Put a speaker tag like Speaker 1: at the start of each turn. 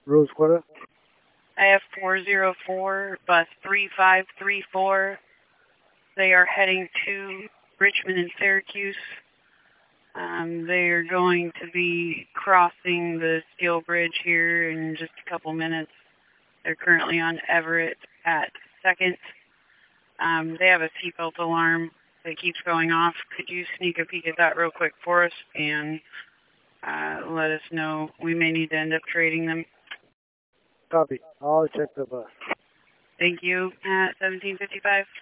Speaker 1: Rose Quarter.
Speaker 2: IF 404, bus 3534. They are heading to Richmond and Syracuse. They are going to be crossing the steel bridge here in just a couple minutes. They're currently on Everett at 2nd. They have a seatbelt alarm that keeps going off. Could you sneak a peek at that real quick for us and let us know? We may need to end up trading them.
Speaker 1: Copy. I'll check the bus.
Speaker 2: Thank you. At 1755.